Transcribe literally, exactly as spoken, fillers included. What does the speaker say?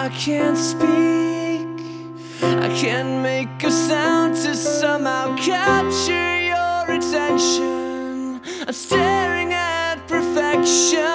I can't speak, I can't make a sound to somehow capture your attention. I'm staring at perfection.